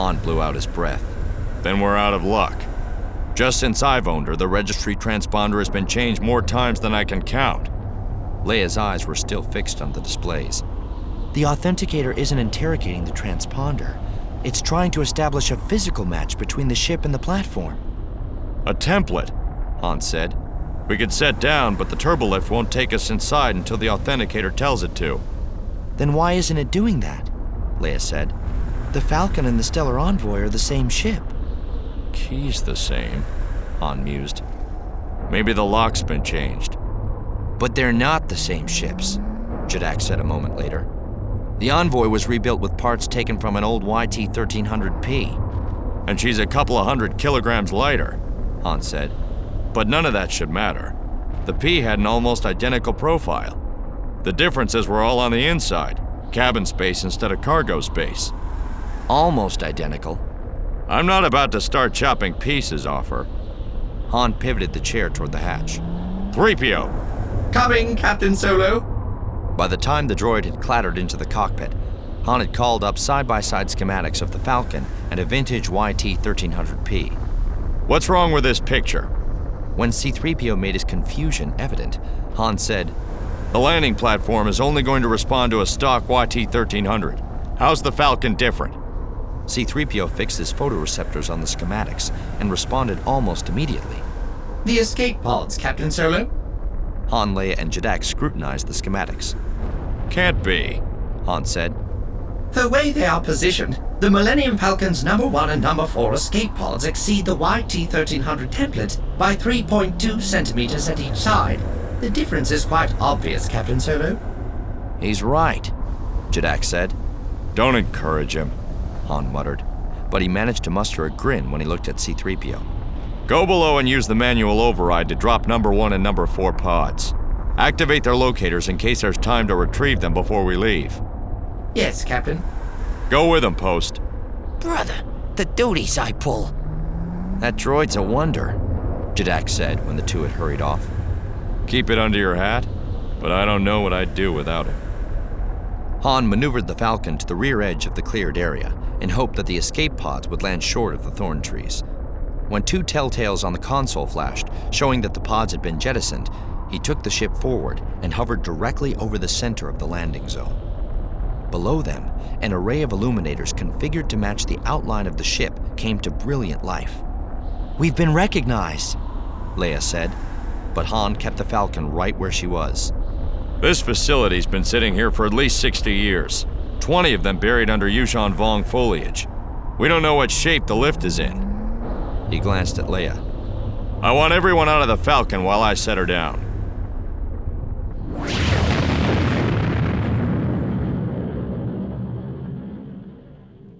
Han blew out his breath. Then we're out of luck. Just since I've owned her, the registry transponder has been changed more times than I can count. Leia's eyes were still fixed on the displays. The authenticator isn't interrogating the transponder. It's trying to establish a physical match between the ship and the platform. A template, Han said. We could set down, but the turbolift won't take us inside until the authenticator tells it to. Then why isn't it doing that? Leia said. The Falcon and the Stellar Envoy are the same ship. Key's the same, Han mused. Maybe the lock's been changed. But they're not the same ships, Jadak said a moment later. The Envoy was rebuilt with parts taken from an old YT-1300P. And she's a couple of 100 kilograms lighter, Han said. But none of that should matter. The P had an almost identical profile. The differences were all on the inside, cabin space instead of cargo space. Almost identical. I'm not about to start chopping pieces off her. Han pivoted the chair toward the hatch. 3PO! Coming, Captain Solo! By the time the droid had clattered into the cockpit, Han had called up side-by-side schematics of the Falcon and a vintage YT-1300P. What's wrong with this picture? When C-3PO made his confusion evident, Han said, The landing platform is only going to respond to a stock YT-1300. How's the Falcon different? C-3PO fixed his photoreceptors on the schematics and responded almost immediately. The escape pods, Captain Solo. Han, Leia, and Jadak scrutinized the schematics. Can't be, Han said. The way they are positioned, the Millennium Falcon's number 1 and number 4 escape pods exceed the YT-1300 template by 3.2 centimeters at each side. The difference is quite obvious, Captain Solo. He's right, Jadak said. Don't encourage him, Han muttered, but he managed to muster a grin when he looked at C-3PO. Go below and use the manual override to drop number 1 and number 4 pods. Activate their locators in case there's time to retrieve them before we leave. Yes, Captain. Go with them, Post. Brother, the duties I pull. That droid's a wonder, Jadak said when the two had hurried off. Keep it under your hat, but I don't know what I'd do without it. Han maneuvered the Falcon to the rear edge of the cleared area in hope that the escape pods would land short of the thorn trees. When 2 telltales on the console flashed, showing that the pods had been jettisoned, he took the ship forward and hovered directly over the center of the landing zone. Below them, an array of illuminators configured to match the outline of the ship came to brilliant life. "We've been recognized," Leia said, but Han kept the Falcon right where she was. This facility's been sitting here for at least 60 years, 20 of them buried under Yuuzhan Vong foliage. We don't know what shape the lift is in. He glanced at Leia. I want everyone out of the Falcon while I set her down.